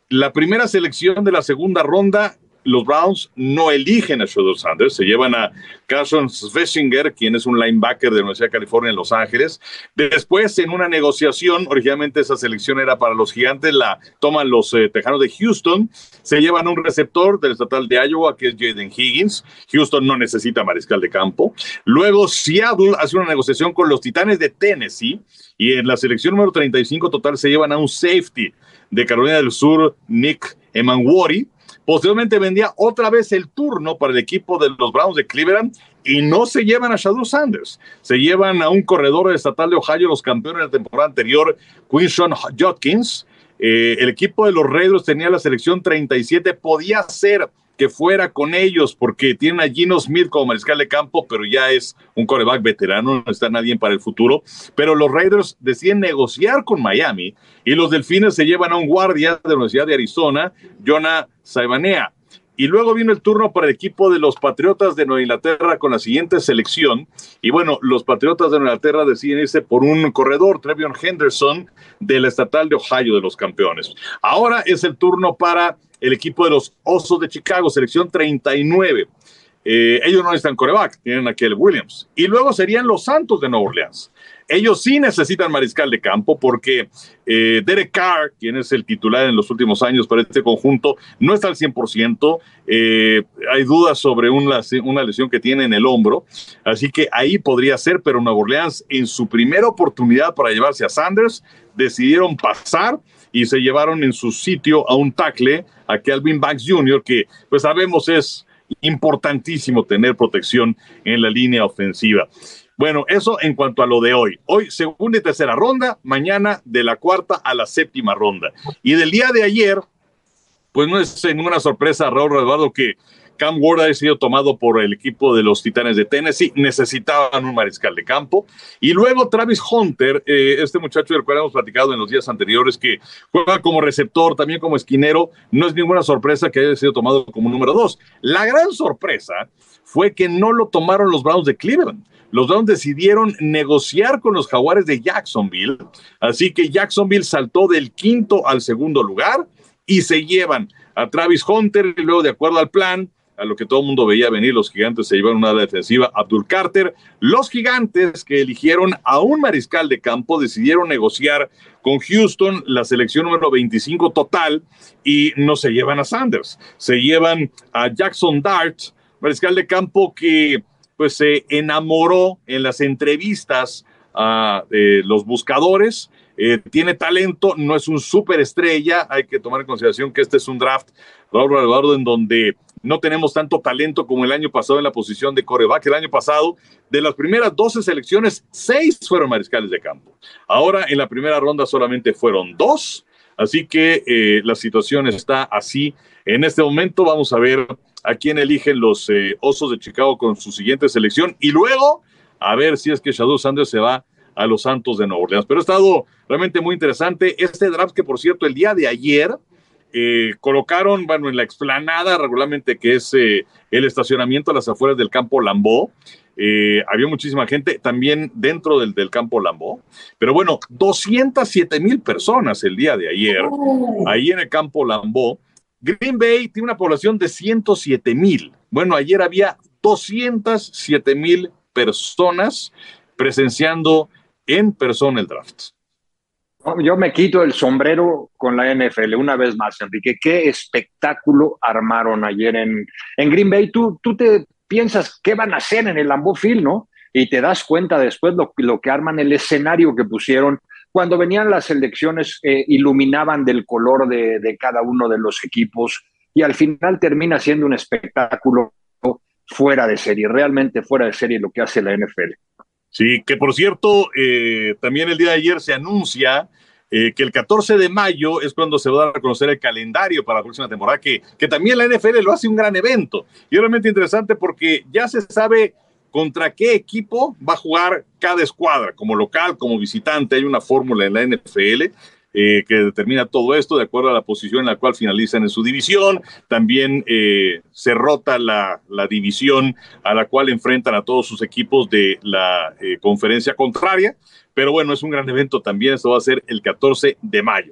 la primera selección de la segunda ronda, los Browns no eligen a Shedeur Sanders, se llevan a Carson Schlesinger, quien es un linebacker de la Universidad de California en Los Ángeles. Después, en una negociación, originalmente esa selección era para los Gigantes, la toman los eh, Tejanos de Houston, se llevan a un receptor del estatal de Iowa, que es Jaden Higgins. Houston no necesita mariscal de campo. Luego, Seattle hace una negociación con los Titanes de Tennessee, y en la selección número treinta y cinco total se llevan a un safety de Carolina del Sur, Nick Emanwori. Posteriormente vendía otra vez el turno para el equipo de los Browns de Cleveland y no se llevan a Shedeur Sanders. Se llevan a un corredor estatal de Ohio, los campeones de la temporada anterior, Quinshon Judkins. Eh, el equipo de los Raiders tenía la selección treinta y siete, podía ser que fuera con ellos porque tienen a Geno Smith como mariscal de campo, pero ya es un quarterback veterano, no está nadie para el futuro. Pero los Raiders deciden negociar con Miami y los Delfines se llevan a un guardia de la Universidad de Arizona, Jonah Saibanea. Y luego vino el turno para el equipo de los Patriotas de Nueva Inglaterra con la siguiente selección. Y bueno, los Patriotas de Nueva Inglaterra deciden irse por un corredor, Trevion Henderson, de la estatal de Ohio de los campeones. Ahora es el turno para el equipo de los Osos de Chicago, selección treinta y nueve. Eh, ellos no necesitan quarterback, tienen a Caleb Williams. Y luego serían los Santos de Nueva Orleans. Ellos sí necesitan mariscal de campo porque eh, Derek Carr, quien es el titular en los últimos años para este conjunto, no está al cien por ciento. Eh, hay dudas sobre una, una lesión que tiene en el hombro. Así que ahí podría ser, pero Nueva Orleans, en su primera oportunidad para llevarse a Sanders, decidieron pasar y se llevaron en su sitio a un tackle, a Kelvin Banks junior, que pues sabemos es importantísimo tener protección en la línea ofensiva. Bueno, eso en cuanto a lo de hoy. Hoy segunda y tercera ronda, mañana de la cuarta a la séptima ronda. Y del día de ayer, pues no es ninguna sorpresa, Raúl Eduardo, que Cam Ward ha sido tomado por el equipo de los Titanes de Tennessee, necesitaban un mariscal de campo. Y luego Travis Hunter, eh, este muchacho del cual hemos platicado en los días anteriores, que juega como receptor, también como esquinero, no es ninguna sorpresa que haya sido tomado como número dos. La gran sorpresa fue que no lo tomaron los Browns de Cleveland. Los Browns decidieron negociar con los Jaguares de Jacksonville, así que Jacksonville saltó del quinto al segundo lugar y se llevan a Travis Hunter y luego, de acuerdo al plan, a lo que todo el mundo veía venir, los Gigantes se llevaron una ala defensiva, Abdul Carter. Los Gigantes, que eligieron a un mariscal de campo, decidieron negociar con Houston la selección número veinticinco total y no se llevan a Sanders, se llevan a Jackson Dart, mariscal de campo que pues se enamoró en las entrevistas a eh, los buscadores. Eh, tiene talento, no es un superestrella, hay que tomar en consideración que este es un draft, Raúl Eduardo, en donde no tenemos tanto talento como el año pasado en la posición de quarterback. El año pasado, de las primeras doce selecciones, seis fueron mariscales de campo. Ahora, en la primera ronda solamente fueron dos, así que eh, la situación está así. En este momento vamos a ver a quién eligen los eh, Osos de Chicago con su siguiente selección y luego a ver si es que Shedeur Sanders se va a los Santos de Nueva Orleans. Pero ha estado realmente muy interesante este draft que, por cierto, el día de ayer eh, colocaron, bueno, en la explanada regularmente, que es eh, el estacionamiento a las afueras del campo Lambeau. Eh, había muchísima gente también dentro del, del campo Lambeau, pero bueno, doscientas siete mil personas el día de ayer, ahí en el campo Lambeau. Green Bay tiene una población de ciento siete mil. Bueno, ayer había doscientas siete mil personas presenciando en persona el draft.
Yo me quito el sombrero con la N F L una vez más, Enrique. Qué espectáculo armaron ayer en, en Green Bay. Tú, tú te piensas qué van a hacer en el Lambeau Field, ¿no? Y te das cuenta después lo, lo que arman, el escenario que pusieron. Cuando venían las elecciones, eh, iluminaban del color de, de cada uno de los equipos y al final termina siendo un espectáculo fuera de serie, realmente fuera de serie lo que hace la N F L.
Sí, que por cierto, eh, también el día de ayer se anuncia eh, que el catorce de mayo es cuando se va a dar a conocer el calendario para la próxima temporada, que, que también la N F L lo hace un gran evento. Y es realmente interesante porque ya se sabe contra qué equipo va a jugar cada escuadra, como local, como visitante. Hay una fórmula en la N F L eh, que determina todo esto de acuerdo a la posición en la cual finalizan en su división. También eh, se rota la, la división a la cual enfrentan a todos sus equipos de la eh, conferencia contraria. Pero bueno, es un gran evento también. Esto va a ser el catorce de mayo.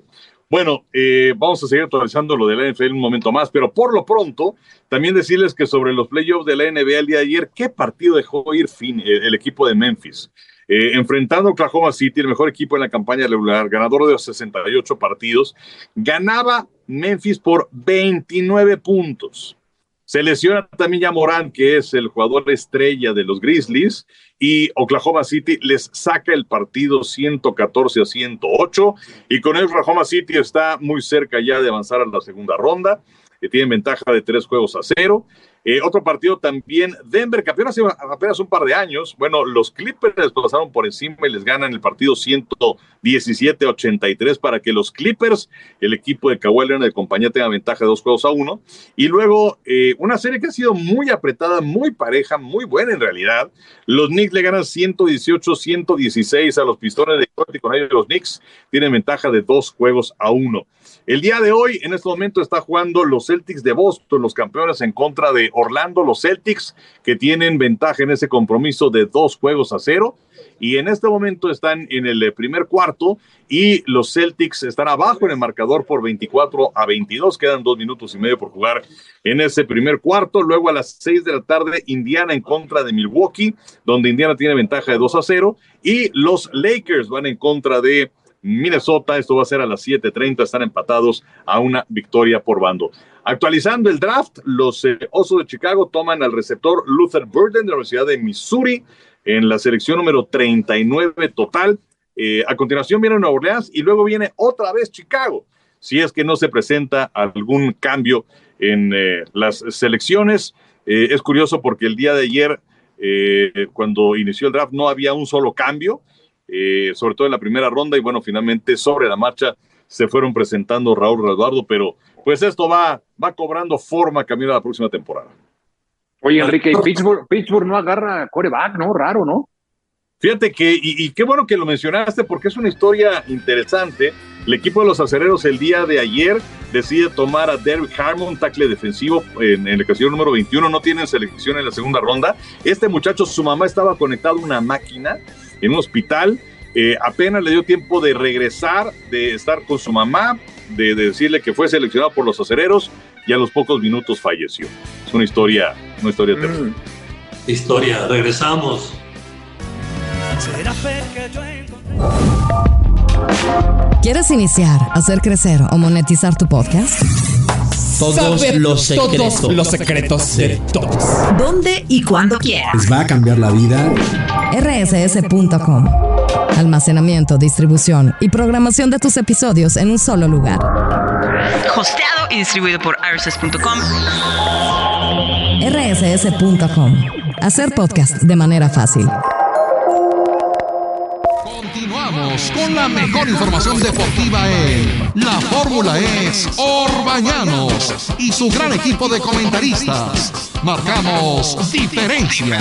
Bueno, eh, vamos a seguir actualizando lo de la N F L un momento más, pero por lo pronto, también decirles que sobre los playoffs de la N B A el día de ayer, ¿qué partido dejó ir fin el, el equipo de Memphis? Eh, enfrentando a Oklahoma City, el mejor equipo en la campaña regular, ganador de los sesenta y ocho partidos, ganaba Memphis por veintinueve puntos. Se lesiona también ya Morant, que es el jugador estrella de los Grizzlies, y Oklahoma City les saca el partido ciento catorce a ciento ocho, y con el Oklahoma City está muy cerca ya de avanzar a la segunda ronda, que tienen ventaja de tres juegos a cero. Eh, otro partido también, Denver, campeón hace apenas un par de años. Bueno, los Clippers les pasaron por encima y les ganan el partido ciento diecisiete a ochenta y tres para que los Clippers, el equipo de Kawhi Leonard de compañía, tenga ventaja de dos juegos a uno. Y luego, eh, una serie que ha sido muy apretada, muy pareja, muy buena en realidad. Los Knicks le ganan ciento dieciocho a ciento dieciséis a los Pistones de Detroit, y con ellos los Knicks tienen ventaja de dos juegos a uno. El día de hoy, en este momento, está jugando los Celtics de Boston, los campeones, en contra de Orlando, los Celtics, que tienen ventaja en ese compromiso de dos juegos a cero. Y en este momento están en el primer cuarto y los Celtics están abajo en el marcador por veinticuatro a veintidós. Quedan dos minutos y medio por jugar en ese primer cuarto. Luego a las seis de la tarde, Indiana en contra de Milwaukee, donde Indiana tiene ventaja de dos a cero. Y los Lakers van en contra de Minnesota. Esto va a ser a las siete treinta, están empatados a una victoria por bando. Actualizando el draft, los eh, Osos de Chicago toman al receptor Luther Burden de la Universidad de Missouri en la selección número treinta y nueve total. Eh, a continuación viene Nueva Orleans y luego viene otra vez Chicago, si es que no se presenta algún cambio en eh, las selecciones. Eh, es curioso porque el día de ayer, eh, cuando inició el draft, no había un solo cambio, Eh, sobre todo en la primera ronda, y bueno, finalmente sobre la marcha se fueron presentando Raúl Eduardo, pero pues esto va, va cobrando forma camino a la próxima temporada.
Oye, Enrique, y Pittsburgh, Pittsburgh no agarra quarterback, ¿no? Raro, ¿no?
Fíjate que, y, y qué bueno que lo mencionaste, porque es una historia interesante. El equipo de los Acereros el día de ayer decide tomar a Derrick Harmon, tackle defensivo, en, en el casillero número veintiuno. No tienen selección en la segunda ronda. Este muchacho, su mamá estaba conectada a una máquina en un hospital, eh, apenas le dio tiempo de regresar, de estar con su mamá, de, de decirle que fue seleccionado por los Acereros, y a los pocos minutos falleció. Es una historia, una historia mm. terrible.
Historia, regresamos.
¿Quieres iniciar, hacer crecer o monetizar tu podcast?
Todos
Saber
los secretos.
Todos los secretos de todos.
¿Dónde y cuándo quieras?
Les va a cambiar la vida.
R S S punto com. Almacenamiento, distribución y programación de tus episodios en un solo lugar.
Hosteado y distribuido por R S S punto com.
R S S punto com. Hacer podcast de manera fácil.
Continuamos con la mejor información deportiva en La Fórmula es Orbañanos y su gran equipo de comentaristas. Marcamos diferencia.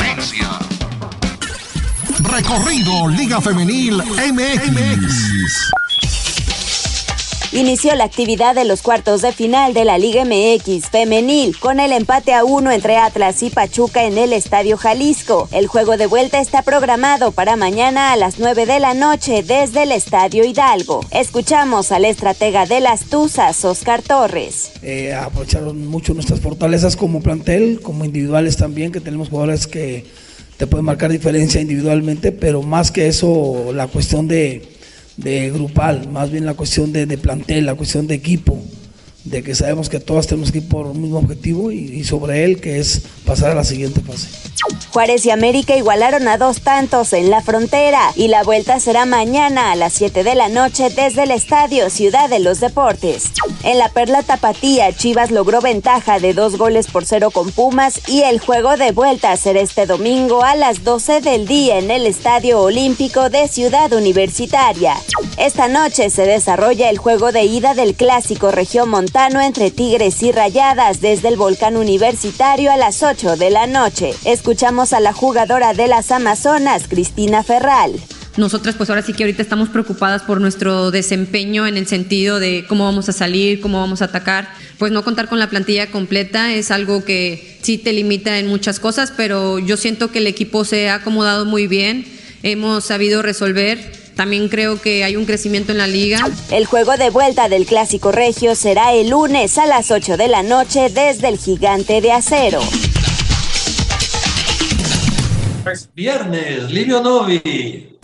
Recorrido Liga Femenil M X.
Inició la actividad de los cuartos de final de la Liga M X femenil con el empate a uno entre Atlas y Pachuca en el Estadio Jalisco. El juego de vuelta está programado para mañana a las nueve de la noche desde el Estadio Hidalgo. Escuchamos al estratega de las Tuzas, Oscar Torres.
Eh, aprovecharon mucho nuestras fortalezas como plantel, como individuales también, que tenemos jugadores que te pueden marcar diferencia individualmente, pero más que eso, la cuestión de de grupal, más bien la cuestión de, de plantel, la cuestión de equipo, de que sabemos que todas tenemos que ir por un mismo objetivo y, y sobre él, que es pasar a la siguiente fase.
Juárez y América igualaron a dos tantos en la Frontera y la vuelta será mañana a las siete de la noche desde el Estadio Ciudad de los Deportes. En la Perla Tapatía, Chivas logró ventaja de dos goles por cero con Pumas y el juego de vuelta será este domingo a las doce del día en el Estadio Olímpico de Ciudad Universitaria. Esta noche se desarrolla el juego de ida del Clásico Regiomontano entre Tigres y Rayadas desde el Volcán Universitario a las ocho de la noche. Escuchamos a la jugadora de las Amazonas, Cristina Ferral.
Nosotras pues ahora sí que ahorita estamos preocupadas por nuestro desempeño en el sentido de cómo vamos a salir, cómo vamos a atacar. Pues no contar con la plantilla completa es algo que sí te limita en muchas cosas, pero yo siento que el equipo se ha acomodado muy bien, hemos sabido resolver también creo que hay un crecimiento en la liga.
El juego de vuelta del Clásico Regio será el lunes a las ocho de la noche desde el Gigante de Acero.
Viernes, Livio Novi.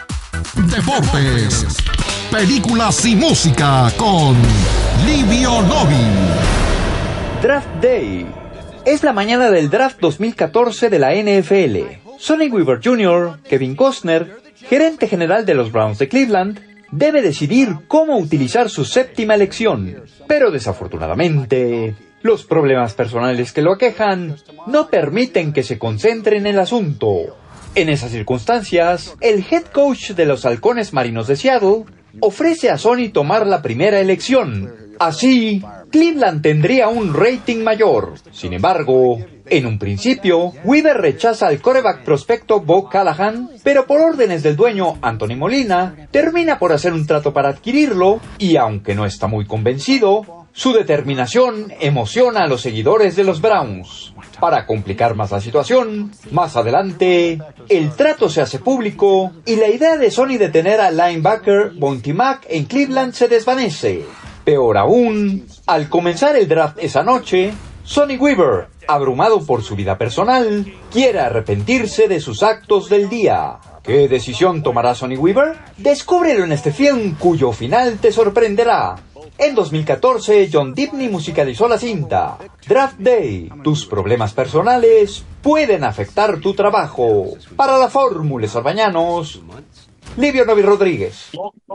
Deportes, películas y música con Livio Novi.
Draft Day. Es la mañana del Draft dos mil catorce de la N F L. Sonny Weaver junior, Kevin Costner, gerente general de los Browns de Cleveland, debe decidir cómo utilizar su séptima elección. Pero desafortunadamente, los problemas personales que lo aquejan no permiten que se concentre en el asunto. En esas circunstancias, el head coach de los Halcones Marinos de Seattle ofrece a Sonny tomar la primera elección. Así, Cleveland tendría un rating mayor. Sin embargo, en un principio, Weaver rechaza al quarterback prospecto Bo Callahan, pero por órdenes del dueño Anthony Molina, termina por hacer un trato para adquirirlo, y aunque no está muy convencido, su determinación emociona a los seguidores de los Browns. Para complicar más la situación, más adelante, el trato se hace público y la idea de Sonny de tener al linebacker Monty Mack en Cleveland se desvanece. Peor aún, al comenzar el draft esa noche, Sonny Weaver, abrumado por su vida personal, quiere arrepentirse de sus actos del día. ¿Qué decisión tomará Sonny Weaver? Descúbrelo en este film cuyo final te sorprenderá. En dos mil catorce, John Dibny musicalizó la cinta Draft Day. Tus problemas personales pueden afectar tu trabajo. Para la Fórmula Sorbañanos, Livio Novi Rodríguez.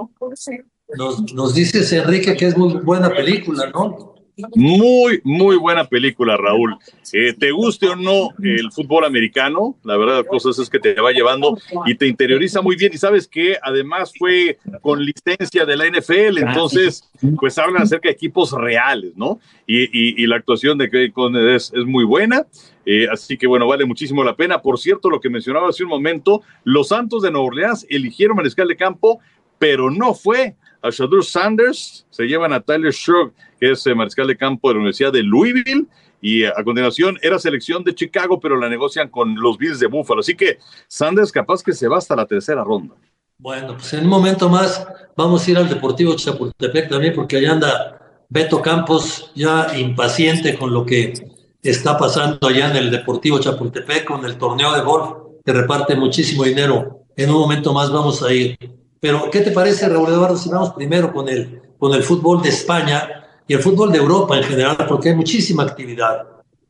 Nos, nos dices, Enrique, que es muy buena película, ¿no?
Muy, muy buena película, Raúl. Eh, te guste o no el fútbol americano, la verdad de las cosas es que te va llevando y te interioriza muy bien. Y sabes que además fue con licencia de la N F L, entonces pues hablan acerca de equipos reales, ¿no? Y, y, y la actuación de Kevin Costner es, es muy buena, eh, así que bueno, vale muchísimo la pena. Por cierto, lo que mencionaba hace un momento, los Santos de Nueva Orleans eligieron mariscal de campo, pero no fue a Shedeur Sanders, se llevan a Tyler Shough, que es eh, mariscal de campo de la Universidad de Louisville, y a continuación era selección de Chicago, pero la negocian con los Bills de Buffalo, así que Sanders capaz que se va hasta la tercera ronda.
Bueno, pues en un momento más vamos a ir al Deportivo Chapultepec también, porque allá anda Beto Campos ya impaciente con lo que está pasando allá en el Deportivo Chapultepec, con el torneo de golf que reparte muchísimo dinero. En un momento más vamos a ir. Pero, ¿qué te parece, Raúl Eduardo, si vamos primero con el, con el fútbol de España y el fútbol de Europa en general, porque hay muchísima actividad?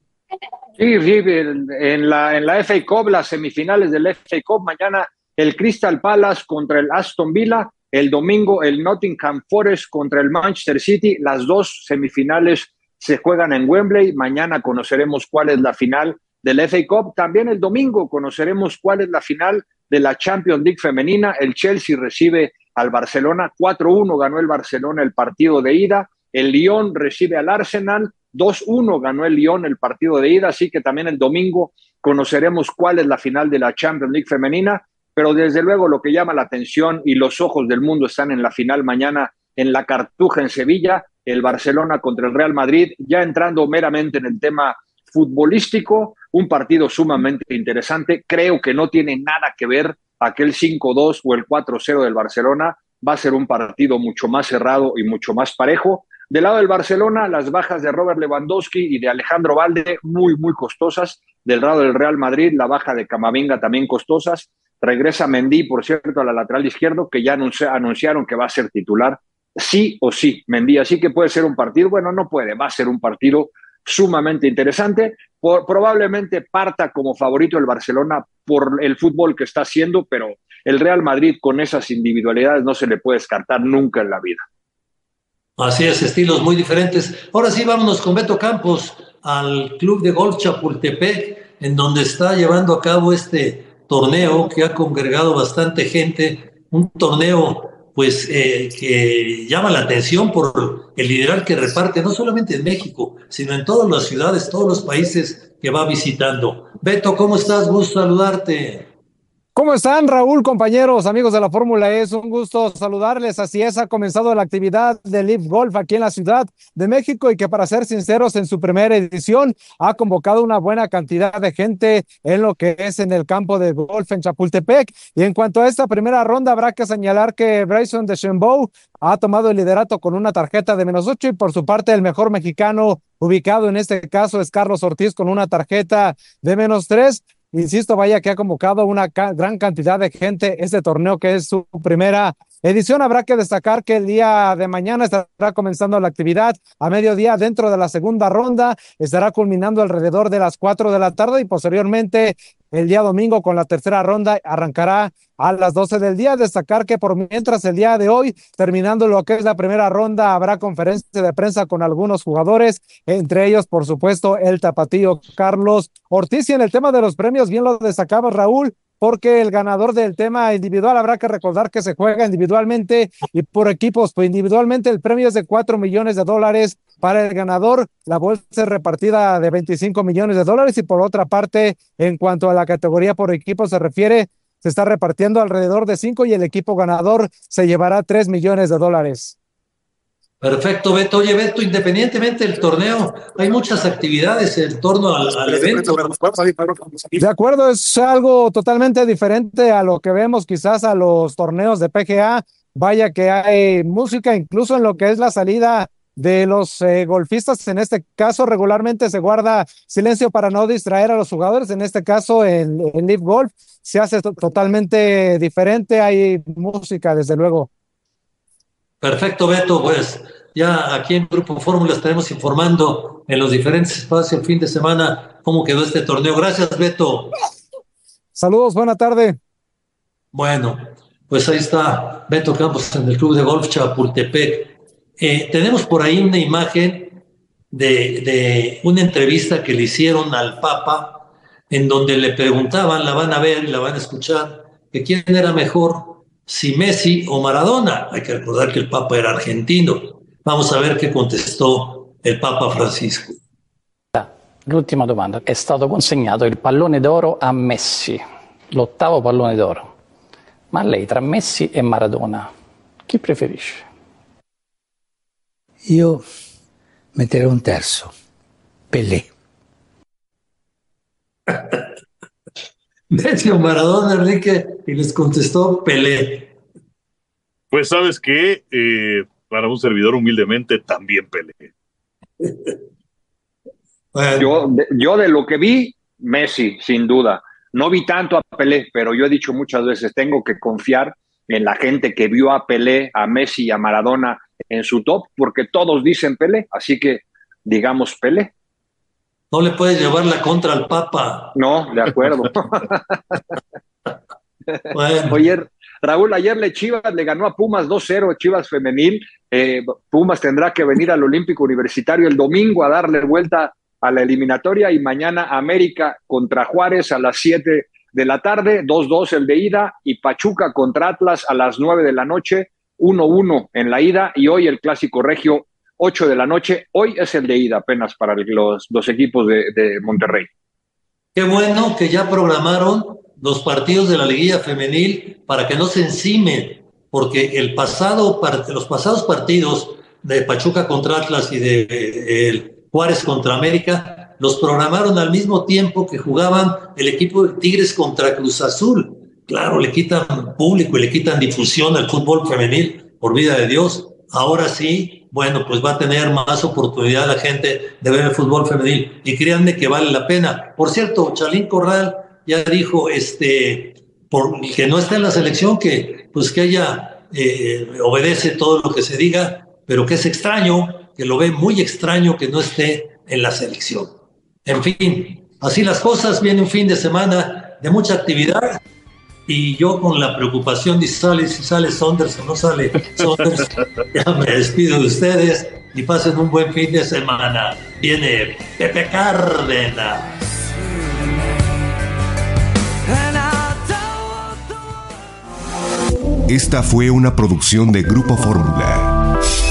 Sí, sí, en la, en la F A Cup, las semifinales del F A Cup, mañana el Crystal Palace contra el Aston Villa, el domingo el Nottingham Forest contra el Manchester City, las dos semifinales se juegan en Wembley, mañana conoceremos cuál es la final del F A Cup, también el domingo conoceremos cuál es la final de la Champions League femenina. El Chelsea recibe al Barcelona, cuatro uno ganó el Barcelona el partido de ida, el Lyon recibe al Arsenal, dos uno ganó el Lyon el partido de ida, así que también el domingo conoceremos cuál es la final de la Champions League femenina, pero desde luego lo que llama la atención y los ojos del mundo están en la final mañana en la Cartuja en Sevilla, el Barcelona contra el Real Madrid, ya entrando meramente en el tema futbolístico, un partido sumamente interesante. Creo que no tiene nada que ver aquel cinco dos o el cuatro cero del Barcelona. Va a ser un partido mucho más cerrado y mucho más parejo. Del lado del Barcelona, las bajas de Robert Lewandowski y de Alejandro Valde muy, muy costosas. Del lado del Real Madrid, la baja de Camavinga también costosas. Regresa Mendy, por cierto, a la lateral izquierdo, que ya anunciaron que va a ser titular sí o sí, Mendy. Así que puede ser un partido, bueno, no puede, va a ser un partido sumamente interesante. Por, probablemente parta como favorito el Barcelona por el fútbol que está haciendo, pero el Real Madrid con esas individualidades no se le puede descartar nunca en la vida.
Así es, estilos muy diferentes. Ahora sí, vámonos con Beto Campos al Club de Golf Chapultepec, en donde está llevando a cabo este torneo que ha congregado bastante gente, un torneo pues eh, que llama la atención por el liderazgo que reparte, no solamente en México, sino en todas las ciudades, todos los países que va visitando. Beto, ¿cómo estás? Gusto saludarte.
¿Cómo están, Raúl, compañeros, amigos de la Fórmula E? Es un gusto saludarles. Así es, ha comenzado la actividad de Live Golf aquí en la Ciudad de México y que, para ser sinceros, en su primera edición ha convocado una buena cantidad de gente en lo que es en el campo de golf en Chapultepec. Y en cuanto a esta primera ronda, habrá que señalar que Bryson DeChambeau ha tomado el liderato con una tarjeta de menos ocho y por su parte el mejor mexicano ubicado en este caso es Carlos Ortiz con una tarjeta de menos tres. Insisto, vaya que ha convocado una ca- gran cantidad de gente este torneo que es su primera edición. Habrá que destacar que el día de mañana estará comenzando la actividad a mediodía dentro de la segunda ronda, estará culminando alrededor de las cuatro de la tarde y posteriormente el día domingo con la tercera ronda arrancará a las doce del día. Destacar que por mientras el día de hoy, terminando lo que es la primera ronda, habrá conferencia de prensa con algunos jugadores, entre ellos, por supuesto, el tapatío Carlos Ortiz. Y en el tema de los premios, bien lo destacaba Raúl, porque el ganador del tema individual, habrá que recordar que se juega individualmente y por equipos, pues individualmente el premio es de cuatro millones de dólares para el ganador, la bolsa es repartida de veinticinco millones de dólares y por otra parte, en cuanto a la categoría por equipo se refiere, se está repartiendo alrededor de cinco y el equipo ganador se llevará tres millones de dólares.
Perfecto, Beto. Oye, Beto, independientemente del torneo, hay muchas actividades en torno al, al evento.
De acuerdo, es algo totalmente diferente a lo que vemos quizás a los torneos de P G A. Vaya que hay música, incluso en lo que es la salida de los eh, golfistas. En este caso, regularmente se guarda silencio para no distraer a los jugadores. En este caso, en, en Live Golf se hace to- totalmente diferente. Hay música, desde luego.
Perfecto, Beto. Pues ya aquí en Grupo Fórmula estaremos informando en los diferentes espacios el fin de semana cómo quedó este torneo. Gracias, Beto.
Saludos, buena tarde.
Bueno, pues ahí está Beto Campos en el Club de Golf Chapultepec. Eh, tenemos por ahí una imagen de, de una entrevista que le hicieron al Papa, en donde le preguntaban, la van a ver, la van a escuchar, que quién era mejor, si Messi o Maradona. Hay que recordar que el Papa era argentino. Vamos a ver qué contestò il Papa Francisco.
L'ultima domanda. È stato consegnato il pallone d'oro a Messi, l'ottavo pallone d'oro. Ma lei, tra Messi e Maradona, chi preferisce?
Io metterei un terzo, Pelé.
Messi o Maradona, Enrique, y les contestó Pelé.
Pues sabes que eh, para un servidor humildemente también Pelé.
Yo, de, yo de lo que vi, Messi, sin duda. No vi tanto a Pelé, pero yo he dicho muchas veces, tengo que confiar en la gente que vio a Pelé, a Messi y a Maradona en su top, porque todos dicen Pelé, así que digamos Pelé.
No le puedes llevar la contra al Papa.
No, de acuerdo.
Bueno.
Oye, Raúl, ayer le Chivas le ganó a Pumas dos cero, Chivas femenil. Eh, Pumas tendrá que venir al Olímpico Universitario el domingo a darle vuelta a la eliminatoria y mañana América contra Juárez a las siete de la tarde, dos dos el de ida, y Pachuca contra Atlas a las nueve de la noche, uno uno en la ida, y hoy el Clásico Regio, ocho de la noche. Hoy es el de ida apenas para los, los equipos de, de Monterrey.
Qué bueno que ya programaron los partidos de la liguilla femenil para que no se encimen, porque el pasado, los pasados partidos de Pachuca contra Atlas y de, de el Juárez contra América los programaron al mismo tiempo que jugaban el equipo de Tigres contra Cruz Azul. Claro, le quitan público y le quitan difusión al fútbol femenil, por vida de Dios. Ahora sí, bueno, pues va a tener más oportunidad la gente de ver el fútbol femenil, y créanme que vale la pena. Por cierto, Chalín Corral ya dijo este, por, que no está en la selección, que pues que ella eh, obedece todo lo que se diga, pero que es extraño, que lo ve muy extraño que no esté en la selección. En fin, así las cosas. Viene un fin de semana de mucha actividad y yo con la preocupación de si sale, si sale Saunders o no sale Saunders. Ya me despido de ustedes y pasen un buen fin de semana. Viene Pepe Cárdenas.
Esta fue una producción de Grupo Fórmula.